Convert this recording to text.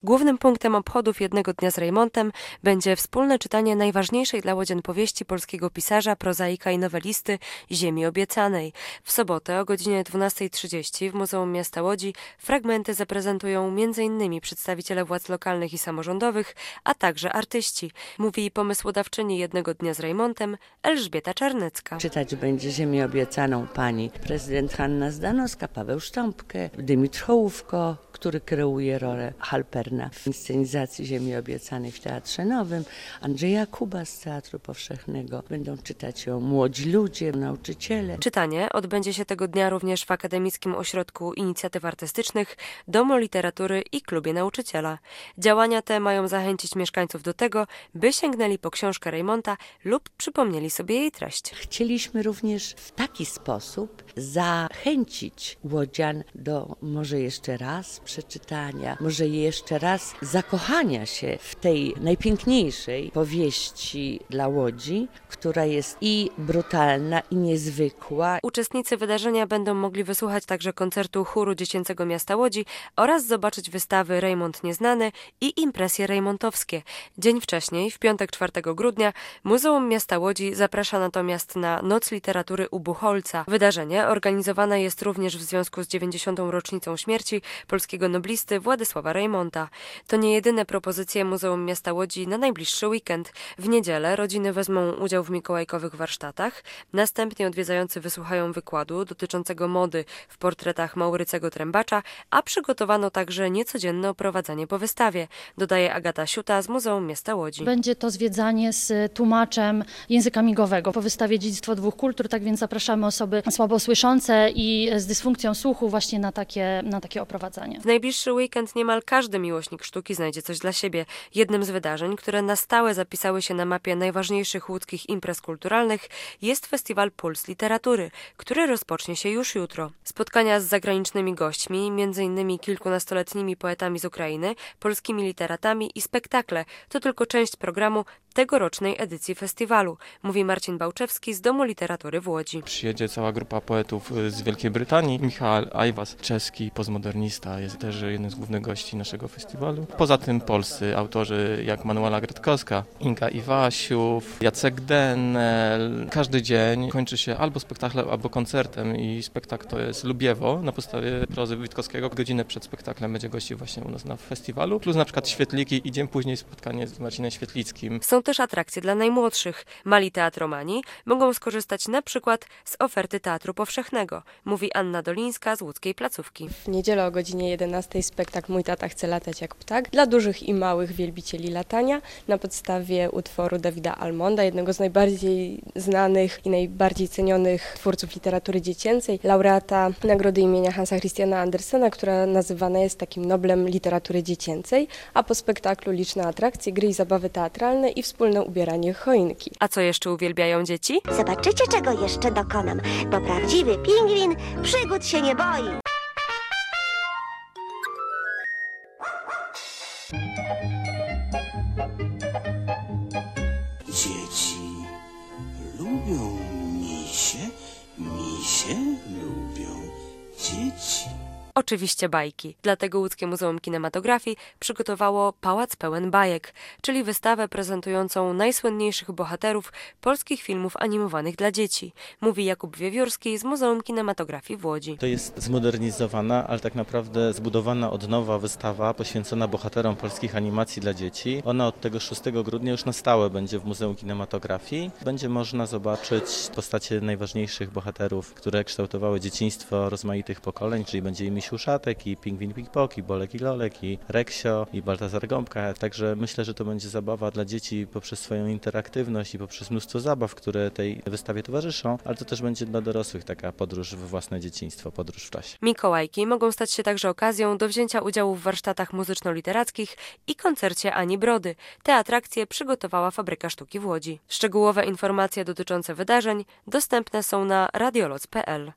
Głównym punktem obchodów jednego dnia z Rejmontem będzie wspólne czytanie najważniejszej dla łodzian powieści polskiego pisarza, prozaika i nowelisty Ziemi Obiecanej. W sobotę o godzinie 12:30 w Muzeum Miasta Łodzi fragmenty zaprezentują m.in. przedstawiciele władz lokalnych i samorządowych, a także artyści, mówi pomysłodawczyni jednego dnia z Rejmontem Elżbieta Czarnecka. Czytać będzie Ziemię Obiecaną pani prezydent Hanna Zdanowska, Paweł Sztąpkę, Dymitr Hołówko, który kreuje rolę Halperna w inscenizacji Ziemi Obiecanej w Teatrze Nowym, Andrzej Jakuba z Teatru Powszechnego. Będą czytać ją młodzi ludzie, nauczyciele. Czytanie odbędzie się tego dnia również w Akademickim Ośrodku Inicjatyw Artystycznych, Domu Literatury i Klubie Nauczyciela. Działania te mają zachęcić mieszkańców do tego, by sięgnęli po książkę Rejmonta lub przypomnieli sobie jej treść. Chcieliśmy również w taki sposób zachęcić łodzian do może jeszcze raz przeczytania, może jeszcze raz zakochania się w tej najpiękniejszej powieści dla Łodzi, która jest i brutalna, i niezwykła. Uczestnicy wydarzenia będą mogli wysłuchać także koncertu chóru Dziecięcego Miasta Łodzi oraz zobaczyć wystawy Rejmont Nieznany i impresje rejmontowskie. Dzień wcześniej, w piątek 4 grudnia, Muzeum Miasta Łodzi zaprasza natomiast na Noc Literatury u Buchholca. Wydarzenie organizowane jest również w związku z 90. rocznicą śmierci polskiego noblisty Władysława Rejmonta. To nie jedyne propozycje Muzeum Miasta Łodzi na najbliższy weekend. W niedzielę rodziny wezmą udział w mikołajkowych warsztatach, następnie odwiedzający wysłuchają wykładu dotyczącego mody w portretach Maurycego Trębacza, a przygotowano także niecodzienne oprowadzanie po wystawie, dodaje Agata Siuta z Muzeum Miasta Łodzi. Będzie to zwiedzanie z tłumaczem języka migowego. Po wystawie Dziedzictwo dwóch kultur, tak więc zapraszamy osoby słabosłyszące i z dysfunkcją słuchu właśnie na takie oprowadzanie. W najbliższy weekend niemal każdy miłośnik sztuki znajdzie coś dla siebie. Jednym z wydarzeń, które na stałe zapisały się na mapie najważniejszych łódzkich imprez kulturalnych, jest festiwal Puls Literatury, który rozpocznie się już jutro. Spotkania z zagranicznymi gośćmi, m.in. kilkunastoletnimi poetami z Ukrainy, polskimi literatami i spektakle to tylko część programu tegorocznej edycji festiwalu, mówi Marcin Bałczewski z Domu Literatury w Łodzi. Przyjedzie cała grupa poetów z Wielkiej Brytanii. Michał Ajwas, czeski postmodernista, jest też jednym z głównych gości naszego festiwalu. Poza tym polscy autorzy jak Manuela Gretkowska, Inga Iwasiów, Jacek Denel. Każdy dzień kończy się albo spektaklem, albo koncertem i spektakl to jest Lubiewo na podstawie prozy Witkowskiego. Godzinę przed spektaklem będzie gościł właśnie u nas na festiwalu, plus na przykład Świetliki i dzień później spotkanie z Marcinem Świetlickim. Są też atrakcje dla najmłodszych. Mali teatromani mogą skorzystać na przykład z oferty Teatru Powszechnego, mówi Anna Dolińska z łódzkiej placówki. W niedzielę o godzinie 11 spektakl Mój tata chce latać jak ptak dla dużych i małych wielbicieli latania na podstawie utworu Davida Almonda, jednego z najbardziej znanych i najbardziej cenionych twórców literatury dziecięcej, laureata nagrody imienia Hansa Christiana Andersena, która nazywana jest takim noblem literatury dziecięcej, a po spektaklu liczne atrakcje, gry i zabawy teatralne i wspólne ubieranie choinki. A co jeszcze uwielbiają dzieci? Zobaczycie, czego jeszcze dokonam, bo prawdziwy pingwin przygód się nie boi. Dzieci lubią misie, misie lubią dzieci. Oczywiście bajki. Dlatego Łódzkie Muzeum Kinematografii przygotowało Pałac Pełen Bajek, czyli wystawę prezentującą najsłynniejszych bohaterów polskich filmów animowanych dla dzieci, mówi Jakub Wiewiórski z Muzeum Kinematografii w Łodzi. To jest zmodernizowana, ale tak naprawdę zbudowana od nowa wystawa poświęcona bohaterom polskich animacji dla dzieci. Ona od tego 6 grudnia już na stałe będzie w Muzeum Kinematografii. Będzie można zobaczyć postacie najważniejszych bohaterów, które kształtowały dzieciństwo rozmaitych pokoleń, czyli będzie i Misiu Szatek, i Pingwin Pik-Pok, i Bolek i Lolek, i Reksio, i Baltazar Gąbka. Także myślę, że to będzie zabawa dla dzieci poprzez swoją interaktywność i poprzez mnóstwo zabaw, które tej wystawie towarzyszą, ale to też będzie dla dorosłych taka podróż w własne dzieciństwo, podróż w czasie. Mikołajki mogą stać się także okazją do wzięcia udziału w warsztatach muzyczno-literackich i koncercie Ani Brody. Te atrakcje przygotowała Fabryka Sztuki w Łodzi. Szczegółowe informacje dotyczące wydarzeń dostępne są na radioloc.pl.